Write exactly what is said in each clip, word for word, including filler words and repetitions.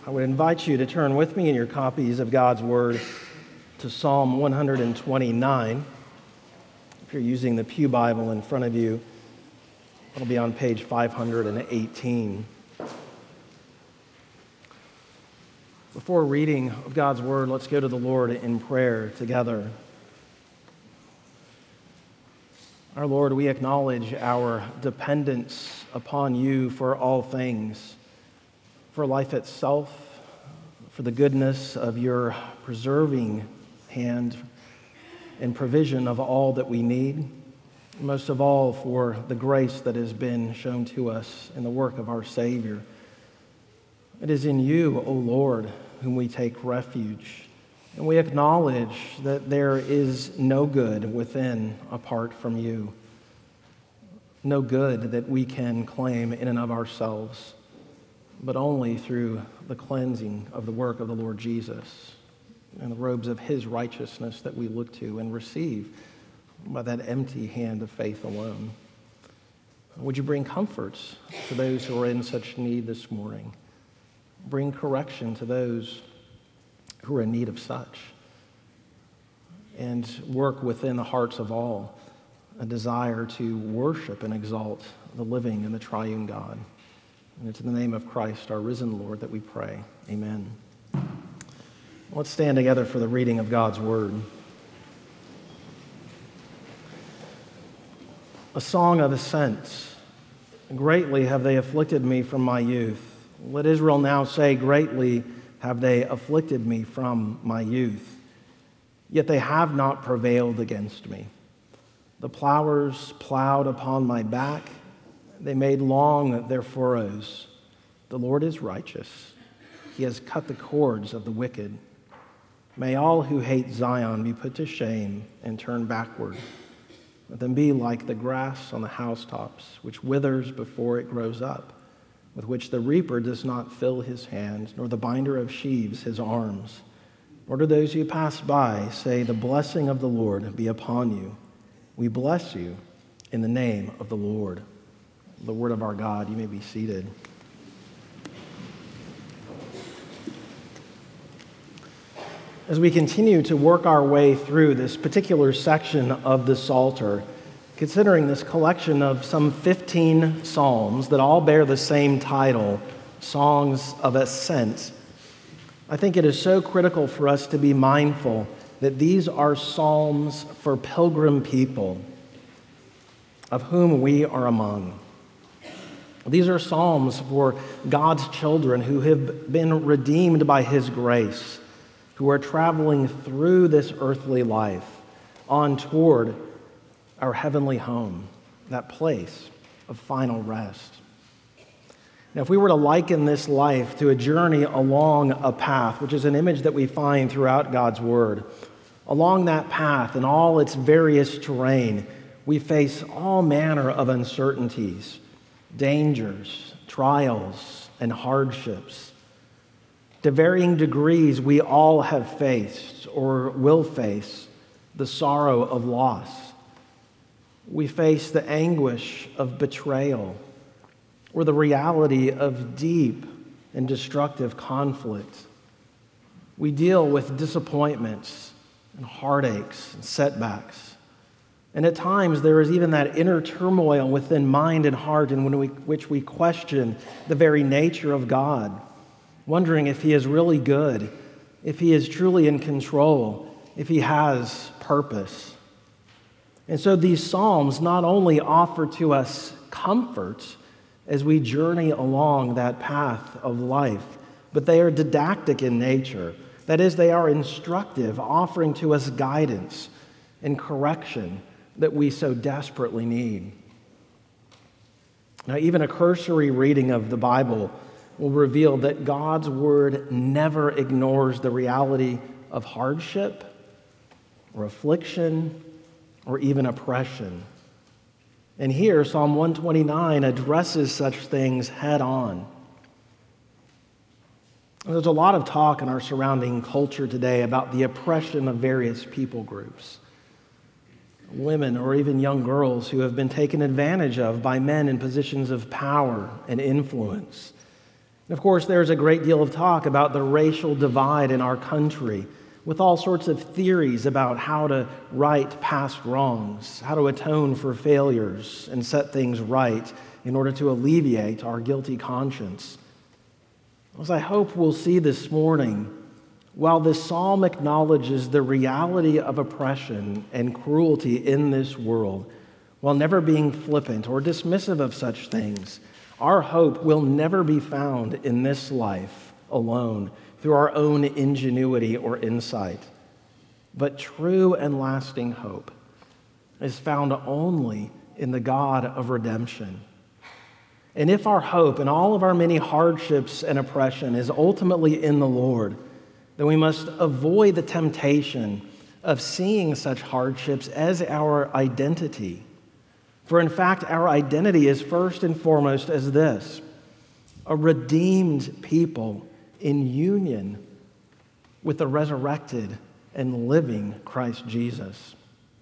I would invite you to turn with me in your copies of God's Word to Psalm one hundred twenty-nine. If you're using the Pew Bible in front of you, it'll be on page five hundred eighteen. Before reading of God's Word, let's go to the Lord in prayer together. Our Lord, we acknowledge our dependence upon you for all things, for life itself, for the goodness of your preserving hand and provision of all that we need, most of all for the grace that has been shown to us in the work of our Savior. It is in you, O Lord, whom we take refuge, and we acknowledge that there is no good within apart from you, no good that we can claim in and of ourselves, but only through the cleansing of the work of the Lord Jesus and the robes of his righteousness that we look to and receive by that empty hand of faith alone. Would you bring comforts to those who are in such need this morning? Bring correction to those who are in need of such, and work within the hearts of all a desire to worship and exalt the living and the triune God. And it's in the name of Christ, our risen Lord, that we pray. Amen. Let's stand together for the reading of God's Word. A song of ascents. Greatly have they afflicted me from my youth. Let Israel now say, greatly have they afflicted me from my youth. Yet they have not prevailed against me. The plowers plowed upon my back. They made long their furrows. The Lord is righteous. He has cut the cords of the wicked. May all who hate Zion be put to shame and turn backward. Let them be like the grass on the housetops, which withers before it grows up, with which the reaper does not fill his hands, nor the binder of sheaves his arms. Nor do those who pass by say, the blessing of the Lord be upon you. We bless you in the name of the Lord. The word of our God. You may be seated. As we continue to work our way through this particular section of the Psalter, considering this collection of some fifteen psalms that all bear the same title, Songs of Ascent, I think it is so critical for us to be mindful that these are psalms for pilgrim people, of whom we are among. These are psalms for God's children who have been redeemed by his grace, who are traveling through this earthly life on toward our heavenly home, that place of final rest. Now, if we were to liken this life to a journey along a path, which is an image that we find throughout God's Word, along that path and all its various terrain, we face all manner of uncertainties, dangers, trials, and hardships. To varying degrees, we all have faced or will face the sorrow of loss. We face the anguish of betrayal or the reality of deep and destructive conflict. We deal with disappointments and heartaches and setbacks. And at times there is even that inner turmoil within mind and heart in when we, which we question the very nature of God, wondering if he is really good, if he is truly in control, if he has purpose. And so these psalms not only offer to us comfort as we journey along that path of life, but they are didactic in nature. That is, they are instructive, offering to us guidance and correction that we so desperately need. Now, even a cursory reading of the Bible will reveal that God's Word never ignores the reality of hardship or affliction or even oppression. And here, Psalm one twenty-nine addresses such things head on. There's a lot of talk in our surrounding culture today about the oppression of various people groups. Women or even young girls who have been taken advantage of by men in positions of power and influence. And of course, there's a great deal of talk about the racial divide in our country, with all sorts of theories about how to right past wrongs, how to atone for failures and set things right in order to alleviate our guilty conscience. As I hope we'll see this morning, while this psalm acknowledges the reality of oppression and cruelty in this world, while never being flippant or dismissive of such things, our hope will never be found in this life alone through our own ingenuity or insight. But true and lasting hope is found only in the God of redemption. And if our hope in all of our many hardships and oppression is ultimately in the Lord, then we must avoid the temptation of seeing such hardships as our identity. For in fact, our identity is first and foremost as this: a redeemed people in union with the resurrected and living Christ Jesus.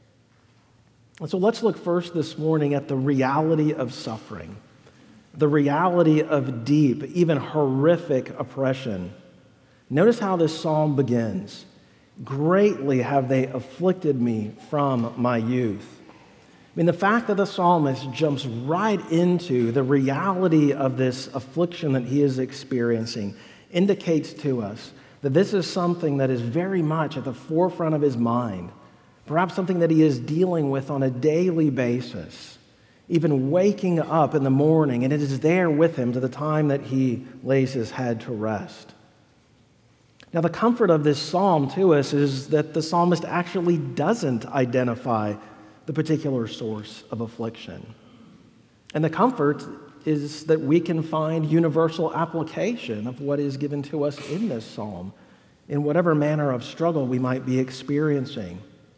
And so let's look first this morning at the reality of suffering, the reality of deep, even horrific oppression. Notice how this psalm begins. Greatly have they afflicted me from my youth. I mean, the fact that the psalmist jumps right into the reality of this affliction that he is experiencing indicates to us that this is something that is very much at the forefront of his mind, perhaps something that he is dealing with on a daily basis, even waking up in the morning, and it is there with him to the time that he lays his head to rest. Now, the comfort of this psalm to us is that the psalmist actually doesn't identify the particular source of affliction. And the comfort is that we can find universal application of what is given to us in this psalm, in whatever manner of struggle we might be experiencing.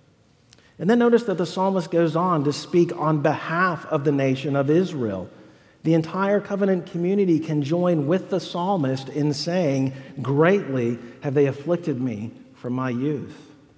And then notice that the psalmist goes on to speak on behalf of the nation of Israel. The entire covenant community can join with the psalmist in saying, "Greatly have they afflicted me from my youth."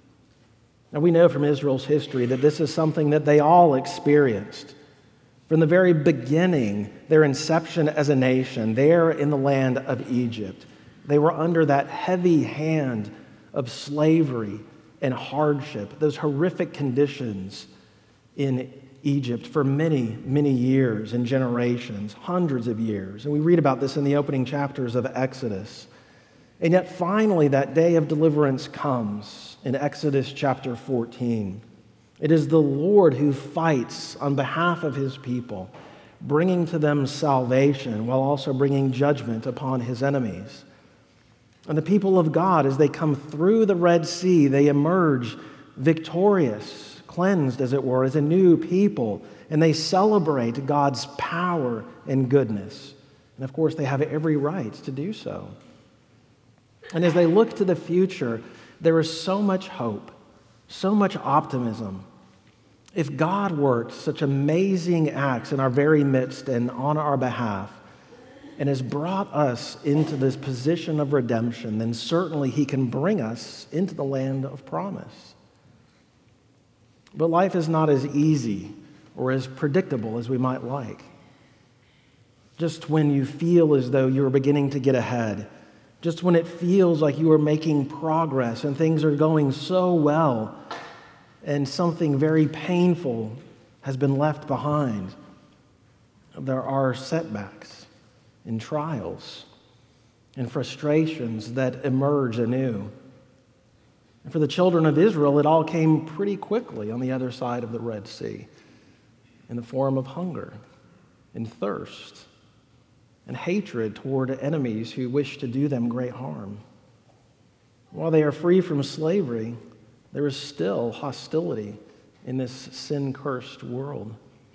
Now, we know from Israel's history that this is something that they all experienced. From the very beginning, their inception as a nation, there in the land of Egypt, they were under that heavy hand of slavery and hardship, those horrific conditions in Egypt for many, many years and generations, hundreds of years. And we read about this in the opening chapters of Exodus. And yet finally that day of deliverance comes in Exodus chapter fourteen. It is the Lord who fights on behalf of his people, bringing to them salvation while also bringing judgment upon his enemies. And the people of God, as they come through the Red Sea, they emerge victorious, cleansed, as it were, as a new people, and they celebrate God's power and goodness. And of course, they have every right to do so. And as they look to the future, there is so much hope, so much optimism. If God worked such amazing acts in our very midst and on our behalf, and has brought us into this position of redemption, then certainly he can bring us into the land of promise. But life is not as easy or as predictable as we might like. Just when you feel as though you're beginning to get ahead, just when it feels like you are making progress and things are going so well, and something very painful has been left behind, there are setbacks and trials and frustrations that emerge anew. And for the children of Israel, it all came pretty quickly on the other side of the Red Sea in the form of hunger and thirst and hatred toward enemies who wish to do them great harm. While they are free from slavery, there is still hostility in this sin-cursed world.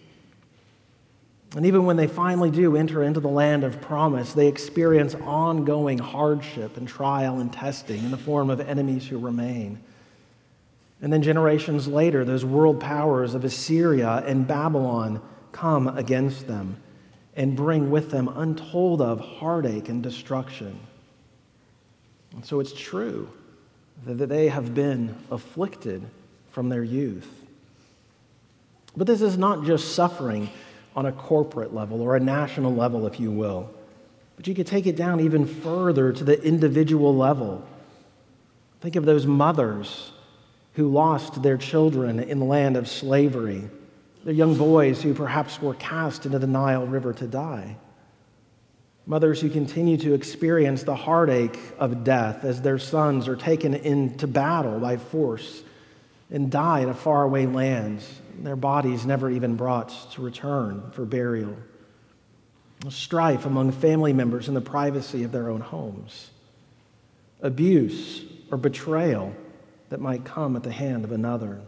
And even when they finally do enter into the land of promise, they experience ongoing hardship and trial and testing in the form of enemies who remain. And then generations later, those world powers of Assyria and Babylon come against them and bring with them untold of heartache and destruction. And so it's true that they have been afflicted from their youth. But this is not just suffering on a corporate level or a national level, if you will. But you could take it down even further to the individual level. Think of those mothers who lost their children in the land of slavery, their young boys who perhaps were cast into the Nile River to die. Mothers who continue to experience the heartache of death as their sons are taken into battle by force and die in a faraway land, their bodies never even brought to return for burial. Strife among family members in the privacy of their own homes. Abuse or betrayal that might come at the hand of another.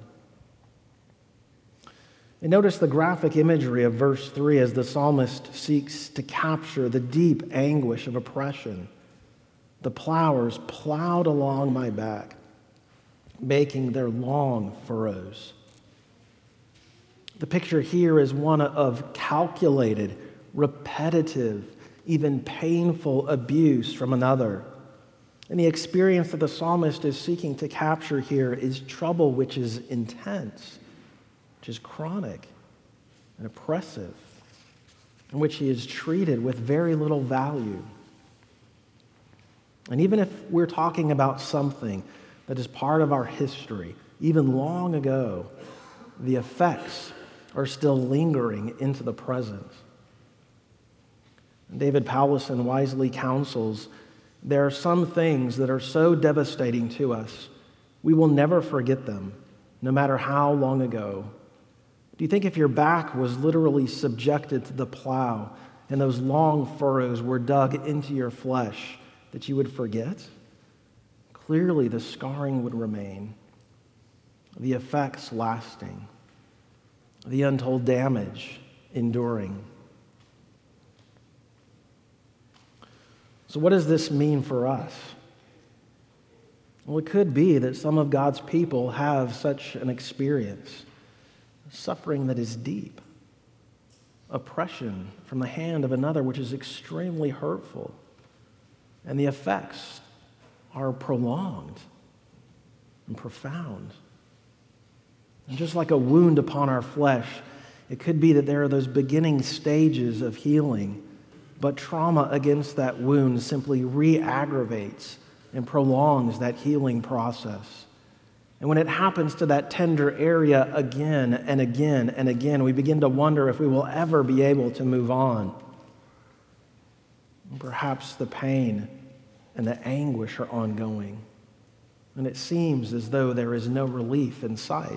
And notice the graphic imagery of verse three as the psalmist seeks to capture the deep anguish of oppression. The plowers plowed along my back, making their long furrows. The picture here is one of calculated, repetitive, even painful abuse from another. And the experience that the psalmist is seeking to capture here is trouble which is intense, which is chronic and oppressive, in which he is treated with very little value. And even if we're talking about something that is part of our history, even long ago, the effects are still lingering into the present. David Powlison wisely counsels, there are some things that are so devastating to us, we will never forget them, no matter how long ago. Do you think if your back was literally subjected to the plow and those long furrows were dug into your flesh, that you would forget? Clearly, the scarring would remain, the effects lasting, the untold damage enduring. So what does this mean for us? Well, it could be that some of God's people have such an experience, suffering that is deep, oppression from the hand of another which is extremely hurtful, and the effects are prolonged and profound. And just like a wound upon our flesh, it could be that there are those beginning stages of healing, but trauma against that wound simply re-aggravates and prolongs that healing process. And when it happens to that tender area again and again and again, we begin to wonder if we will ever be able to move on. And perhaps the pain and the anguish are ongoing, and it seems as though there is no relief in sight.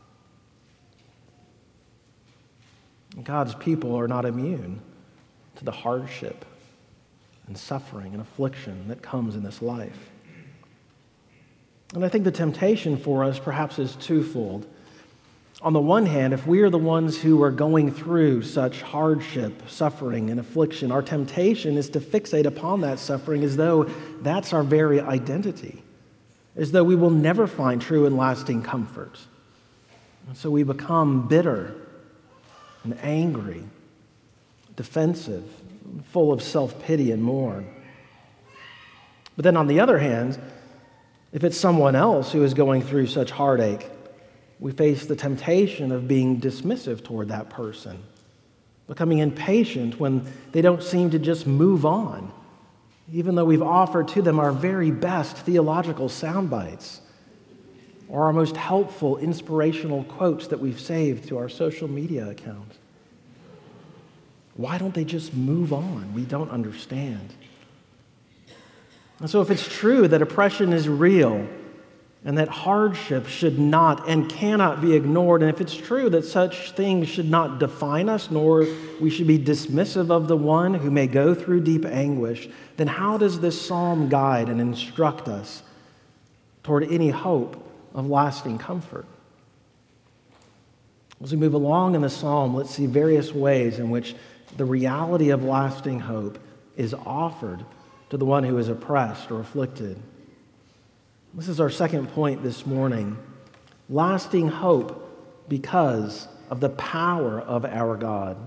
God's people are not immune to the hardship and suffering and affliction that comes in this life. And I think the temptation for us perhaps is twofold. On the one hand, if we are the ones who are going through such hardship, suffering, and affliction, our temptation is to fixate upon that suffering as though that's our very identity, as though we will never find true and lasting comfort. And so we become bitter and angry, defensive, full of self-pity and more. But then on the other hand, if it's someone else who is going through such heartache, we face the temptation of being dismissive toward that person, becoming impatient when they don't seem to just move on, even though we've offered to them our very best theological sound bites or our most helpful inspirational quotes that we've saved to our social media account. Why don't they just move on? We don't understand. And so if it's true that oppression is real and that hardship should not and cannot be ignored, and if it's true that such things should not define us, nor we should be dismissive of the one who may go through deep anguish, then how does this psalm guide and instruct us toward any hope of lasting comfort? As we move along in the psalm, let's see various ways in which the reality of lasting hope is offered to the one who is oppressed or afflicted. This is our second point this morning. Lasting hope because of the power of our God.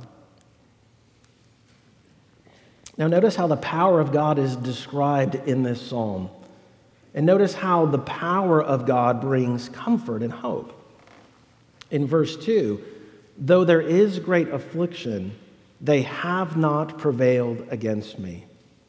Now notice how the power of God is described in this psalm. And notice how the power of God brings comfort and hope. In verse two, though there is great affliction, they have not prevailed against me.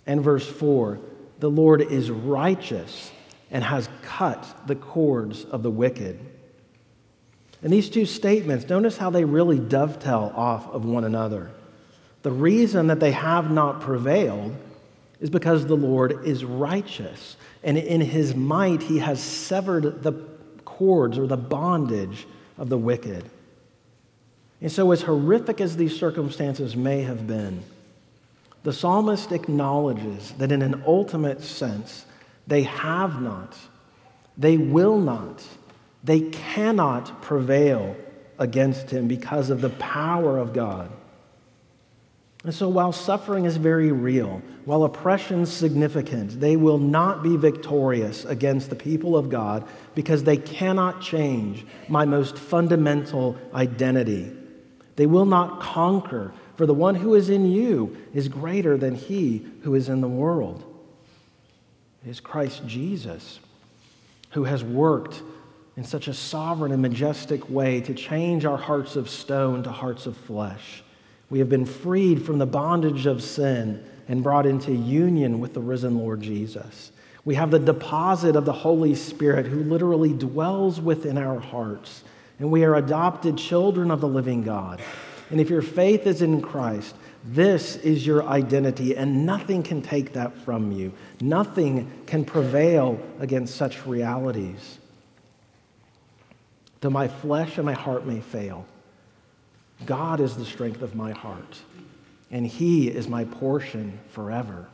And verse four, the Lord is righteous and has cut the cords of the wicked. And these two statements, notice how they really dovetail off of one another. The reason that they have not prevailed is because the Lord is righteous. And in his might, he has severed the cords or the bondage of the wicked. And so as horrific as these circumstances may have been, the psalmist acknowledges that in an ultimate sense, they have not, they will not, they cannot prevail against him because of the power of God. And so while suffering is very real, while oppression is significant, they will not be victorious against the people of God because they cannot change my most fundamental identity. They will not conquer, for the one who is in you is greater than he who is in the world. It is Christ Jesus who has worked in such a sovereign and majestic way to change our hearts of stone to hearts of flesh. We have been freed from the bondage of sin and brought into union with the risen Lord Jesus. We have the deposit of the Holy Spirit who literally dwells within our hearts, and we are adopted children of the living God. And if your faith is in Christ, this is your identity, and nothing can take that from you. Nothing can prevail against such realities. Though my flesh and my heart may fail, God is the strength of my heart, and he is my portion forever.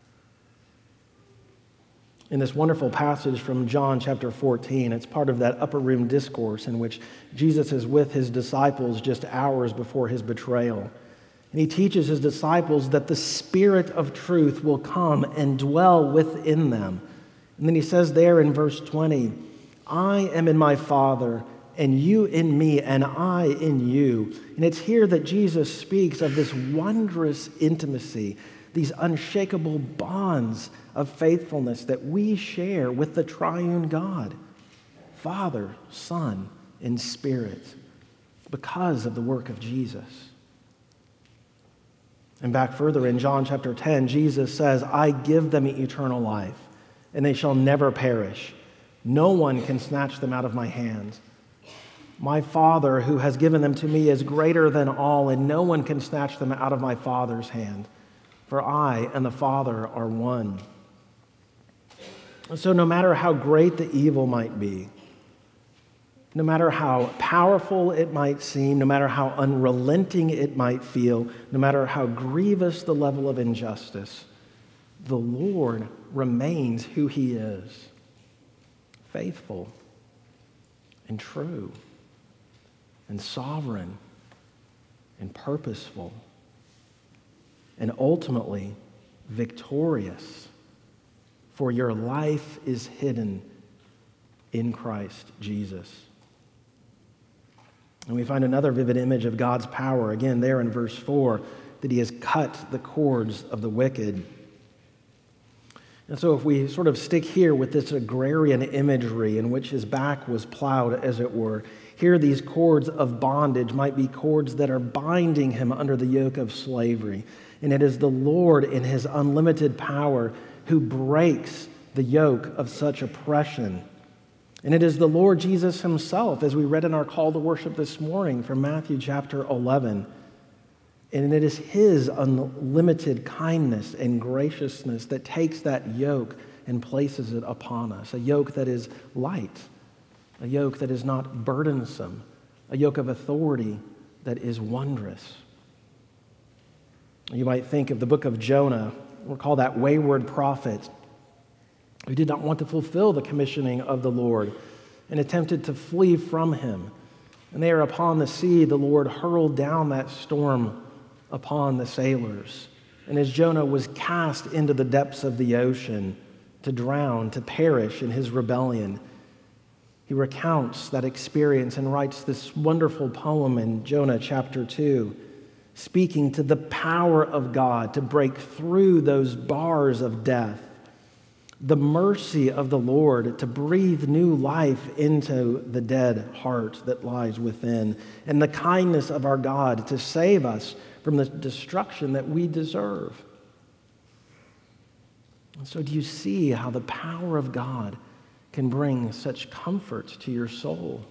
In this wonderful passage from John chapter fourteen, it's part of that upper room discourse in which Jesus is with his disciples just hours before his betrayal. And he teaches his disciples that the Spirit of truth will come and dwell within them. And then he says there in verse twenty, I am in my Father, and you in me, and I in you. And it's here that Jesus speaks of this wondrous intimacy, these unshakable bonds of faithfulness that we share with the triune God, Father, Son, and Spirit, because of the work of Jesus. And back further in John chapter ten, Jesus says, I give them eternal life, and they shall never perish. No one can snatch them out of my hand. My Father, who has given them to me, is greater than all, and no one can snatch them out of my Father's hand. For I and the Father are one. So no matter how great the evil might be, no matter how powerful it might seem, no matter how unrelenting it might feel, no matter how grievous the level of injustice, the Lord remains who he is, faithful and true and sovereign and purposeful and ultimately victorious. For your life is hidden in Christ Jesus. And we find another vivid image of God's power, again there in verse four, that he has cut the cords of the wicked. And so if we sort of stick here with this agrarian imagery in which his back was plowed, as it were, here these cords of bondage might be cords that are binding him under the yoke of slavery. And it is the Lord in his unlimited power who breaks the yoke of such oppression. And it is the Lord Jesus himself, as we read in our call to worship this morning from Matthew chapter eleven. And it is his unlimited kindness and graciousness that takes that yoke and places it upon us. A yoke that is light, a yoke that is not burdensome, a yoke of authority that is wondrous. You might think of the book of Jonah. Recall that wayward prophet who did not want to fulfill the commissioning of the Lord and attempted to flee from him. And there upon the sea, the Lord hurled down that storm upon the sailors. And as Jonah was cast into the depths of the ocean to drown, to perish in his rebellion, he recounts that experience and writes this wonderful poem in Jonah chapter two, speaking to the power of God to break through those bars of death, the mercy of the Lord to breathe new life into the dead heart that lies within, and the kindness of our God to save us from the destruction that we deserve. And so do you see how the power of God can bring such comfort to your soul?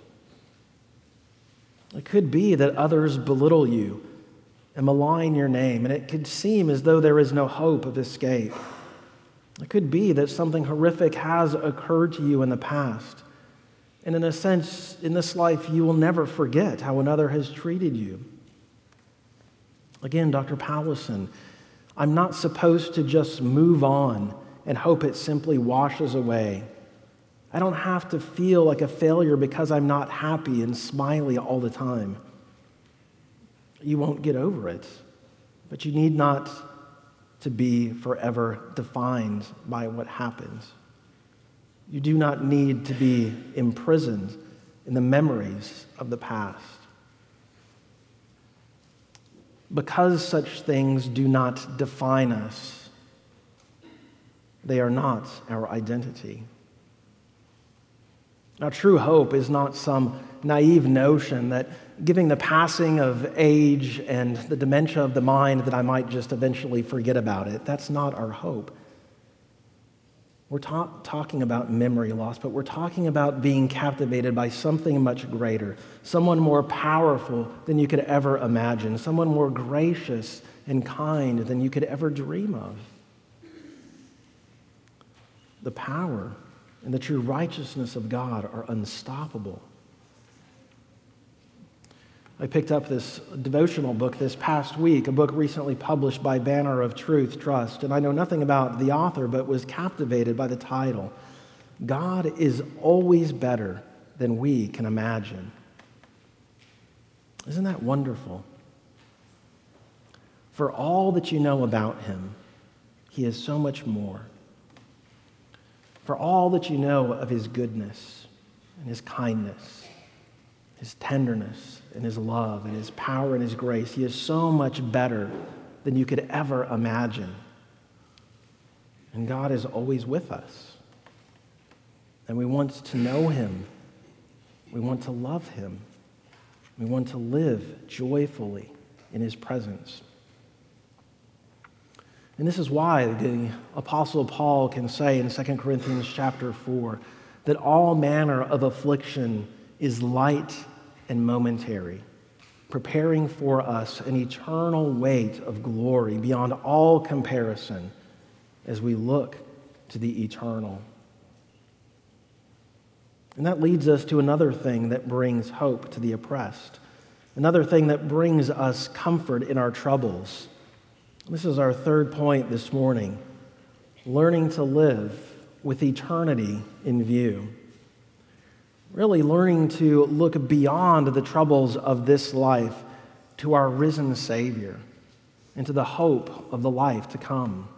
It could be that others belittle you and malign your name, and it could seem as though there is no hope of escape. It could be that something horrific has occurred to you in the past, and in a sense, in this life, you will never forget how another has treated you. Again, Doctor Powlison, I'm not supposed to just move on and hope it simply washes away. I don't have to feel like a failure because I'm not happy and smiley all the time. You won't get over it, but you need not to be forever defined by what happens. You do not need to be imprisoned in the memories of the past. Because such things do not define us, they are not our identity. Now, true hope is not some naive notion that giving the passing of age and the dementia of the mind that I might just eventually forget about it. That's not our hope. We're ta- talking about memory loss, but we're talking about being captivated by something much greater, someone more powerful than you could ever imagine, someone more gracious and kind than you could ever dream of. The power and the true righteousness of God are unstoppable. I picked up this devotional book this past week, a book recently published by Banner of Truth Trust, and I know nothing about the author, but was captivated by the title, God is Always Better Than We Can Imagine. Isn't that wonderful? For all that you know about him, he is so much more. For all that you know of his goodness and his kindness, his tenderness and his love and his power and his grace, he is so much better than you could ever imagine. And God is always with us. And we want to know him. We want to love him. We want to live joyfully in his presence. And this is why the Apostle Paul can say in Second Corinthians chapter four that all manner of affliction is light and momentary, preparing for us an eternal weight of glory beyond all comparison as we look to the eternal. And that leads us to another thing that brings hope to the oppressed, another thing that brings us comfort in our troubles. This is our third point this morning, learning to live with eternity in view. Really learning to look beyond the troubles of this life to our risen Savior and to the hope of the life to come.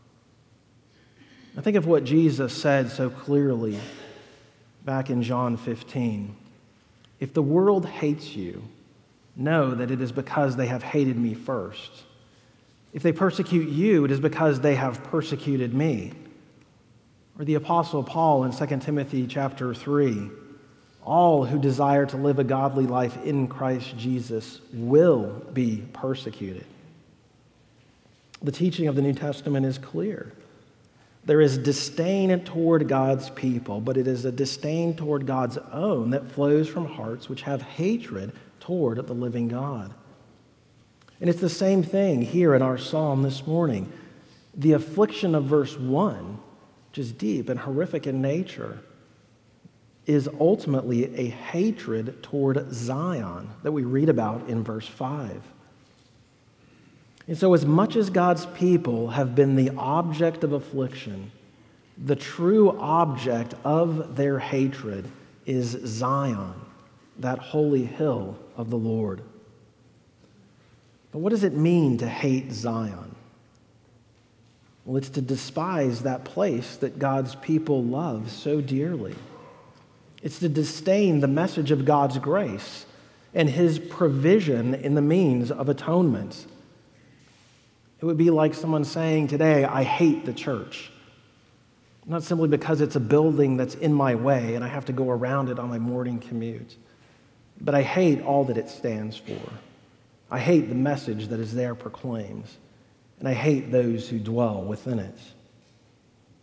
I think of what Jesus said so clearly back in John fifteen. If the world hates you, know that it is because they have hated me first. If they persecute you, it is because they have persecuted me. Or the Apostle Paul in Second Timothy chapter three, all who desire to live a godly life in Christ Jesus will be persecuted. The teaching of the New Testament is clear. There is disdain toward God's people, but it is a disdain toward God's own that flows from hearts which have hatred toward the living God. And it's the same thing here in our psalm this morning. The affliction of verse one, which is deep and horrific in nature, is ultimately a hatred toward Zion that we read about in verse five. And so as much as God's people have been the object of affliction, the true object of their hatred is Zion, that holy hill of the Lord. But what does it mean to hate Zion? Well, it's to despise that place that God's people love so dearly. It's to disdain the message of God's grace and his provision in the means of atonement. It would be like someone saying today, I hate the church. Not simply because it's a building that's in my way and I have to go around it on my morning commute, but I hate all that it stands for. I hate the message that is there proclaimed, and I hate those who dwell within it.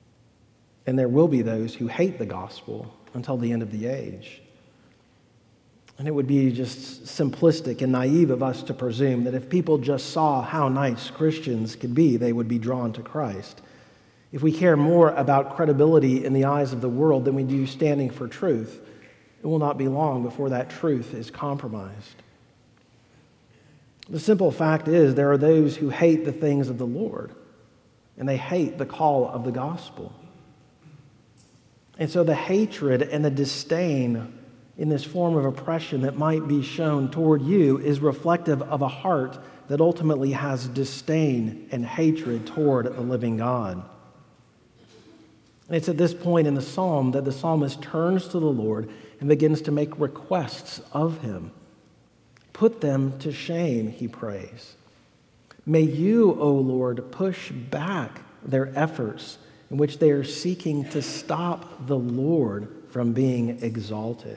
and there will be those who hate the gospel until the end of the age. And it would be just simplistic and naive of us to presume that if people just saw how nice Christians could be, they would be drawn to Christ. If we care more about credibility in the eyes of the world than we do standing for truth, it will not be long before that truth is compromised. The simple fact is there are those who hate the things of the Lord, and they hate the call of the gospel. And so the hatred and the disdain in this form of oppression that might be shown toward you is reflective of a heart that ultimately has disdain and hatred toward the living God. And it's at this point in the psalm that the psalmist turns to the Lord and begins to make requests of him. Put them to shame, he prays. May you, O Lord, push back their efforts in which they are seeking to stop the Lord from being exalted.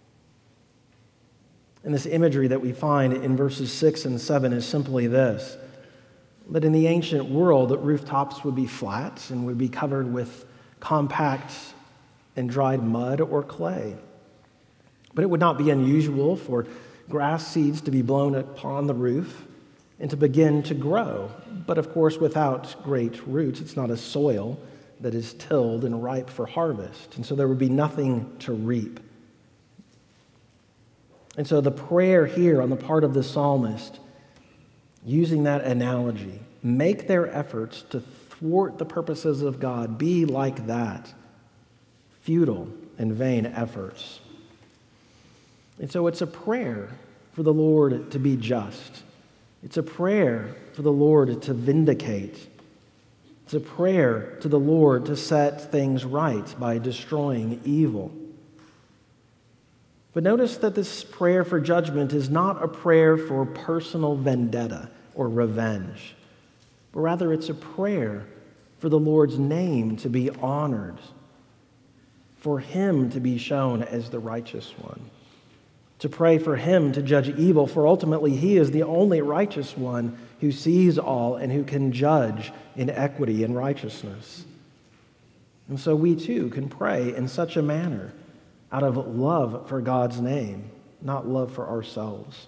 And this imagery that we find in verses six and seven is simply this, that in the ancient world, rooftops would be flat and would be covered with compact and dried mud or clay. But it would not be unusual for grass seeds to be blown upon the roof and to begin to grow, but of course without great roots. It's not a soil that is tilled and ripe for harvest, and so there would be nothing to reap. And so the prayer here on the part of the psalmist, using that analogy, make their efforts to thwart the purposes of God be like that, futile and vain efforts. And so it's a prayer for the Lord to be just. It's a prayer for the Lord to vindicate. It's a prayer to the Lord to set things right by destroying evil. But notice that this prayer for judgment is not a prayer for personal vendetta or revenge, but rather it's a prayer for the Lord's name to be honored, for him to be shown as the righteous one, to pray for him to judge evil, for ultimately he is the only righteous one who sees all and who can judge in equity and righteousness. And so we too can pray in such a manner out of love for God's name, not love for ourselves.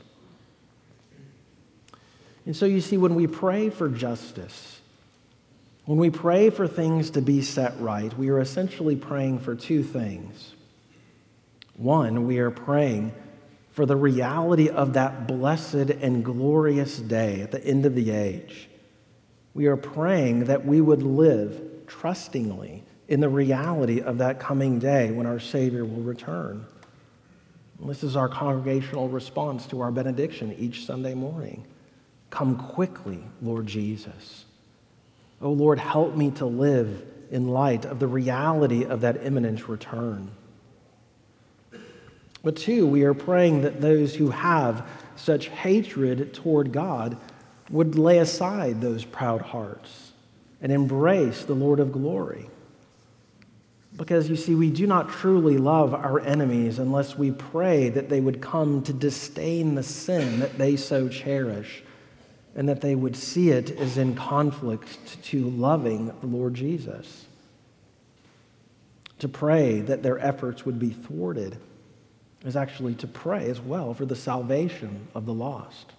And so you see, when we pray for justice, when we pray for things to be set right, we are essentially praying for two things. One, we are praying for the reality of that blessed and glorious day at the end of the age. We are praying that we would live trustingly in the reality of that coming day when our Savior will return. And this is our congregational response to our benediction each Sunday morning. Come quickly, Lord Jesus. Oh Lord, help me to live in light of the reality of that imminent return. But two, we are praying that those who have such hatred toward God would lay aside those proud hearts and embrace the Lord of glory. Because you see, we do not truly love our enemies unless we pray that they would come to disdain the sin that they so cherish, and that they would see it as in conflict to loving the Lord Jesus. To pray that their efforts would be thwarted is actually to pray as well for the salvation of the lost.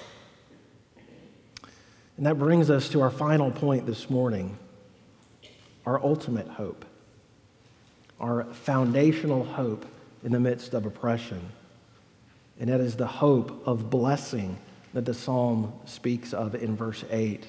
And that brings us to our final point this morning, our ultimate hope, our foundational hope in the midst of oppression. And that is the hope of blessing that the psalm speaks of in verse eight.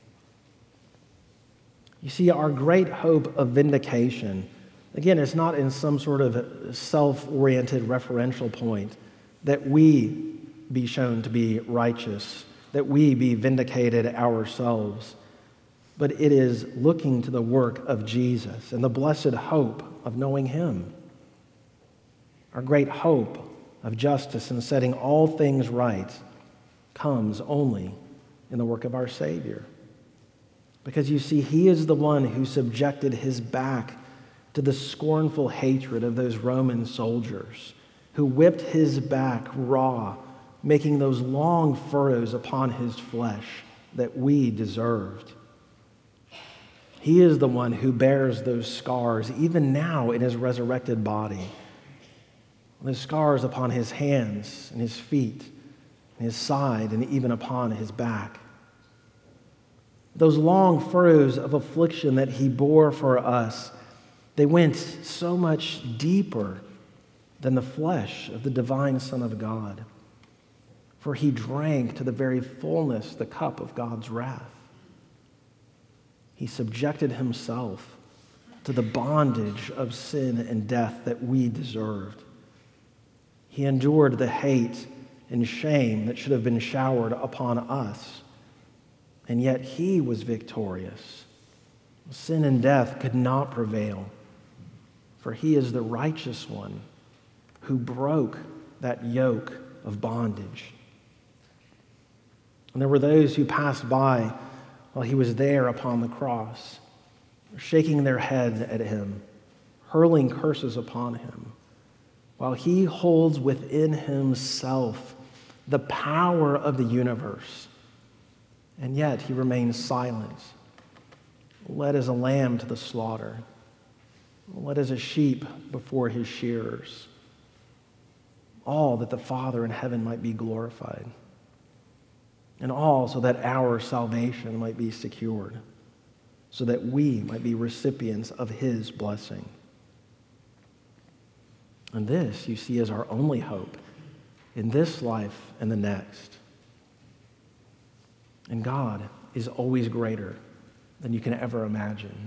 You see, our great hope of vindication, again, is not in some sort of self-oriented referential point that we be shown to be righteous, that we be vindicated ourselves, but it is looking to the work of Jesus and the blessed hope of knowing him. Our great hope of justice and setting all things right comes only in the work of our Savior. Because you see, he is the one who subjected his back to the scornful hatred of those Roman soldiers, who whipped his back raw, making those long furrows upon his flesh that we deserved. He is the one who bears those scars, even now in his resurrected body. Those scars upon his hands and his feet, and his side, and even upon his back. Those long furrows of affliction that he bore for us, they went so much deeper than the flesh of the divine Son of God. For he drank to the very fullness the cup of God's wrath. He subjected himself to the bondage of sin and death that we deserved. He endured the hate and shame that should have been showered upon us. And yet he was victorious. Sin and death could not prevail, for he is the righteous one who broke that yoke of bondage. And there were those who passed by while he was there upon the cross, shaking their head at him, hurling curses upon him, while he holds within himself the power of the universe. And yet he remains silent, led as a lamb to the slaughter, led as a sheep before his shearers, all that the Father in heaven might be glorified, and all so that our salvation might be secured, so that we might be recipients of his blessing. And this, you see, is our only hope in this life and the next. And God is always greater than you can ever imagine.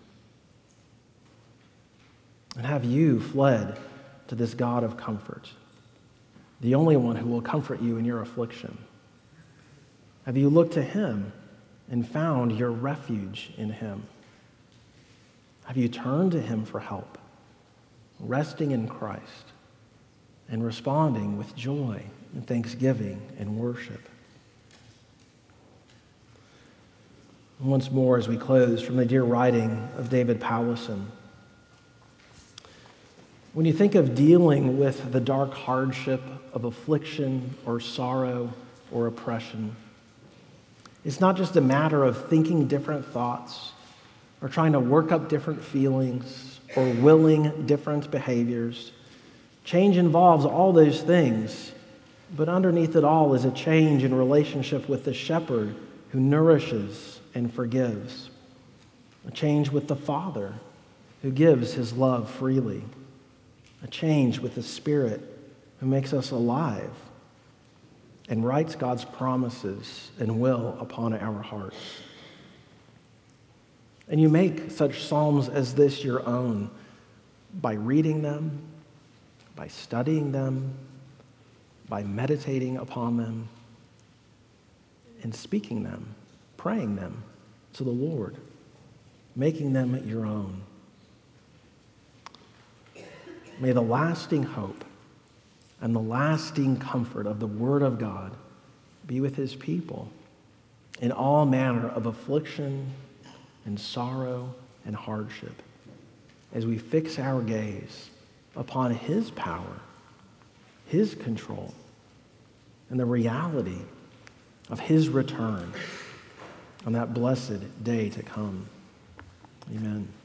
And have you fled to this God of comfort, the only one who will comfort you in your affliction? Have you looked to him and found your refuge in him? Have you turned to him for help, resting in Christ and responding with joy and thanksgiving and worship? Once more, as we close, from the dear writing of David Powlison, when you think of dealing with the dark hardship of affliction or sorrow or oppression, it's not just a matter of thinking different thoughts or trying to work up different feelings or willing different behaviors. Change involves all those things, but underneath it all is a change in relationship with the shepherd who nourishes and forgives. A change with the Father who gives his love freely. A change with the Spirit who makes us alive and writes God's promises and will upon our hearts. And you make such psalms as this your own by reading them, by studying them, by meditating upon them, and speaking them, praying them to the Lord, making them your own. May the lasting hope and the lasting comfort of the Word of God be with his people in all manner of affliction and sorrow and hardship as we fix our gaze upon his power, his control, and the reality of his return on that blessed day to come. Amen.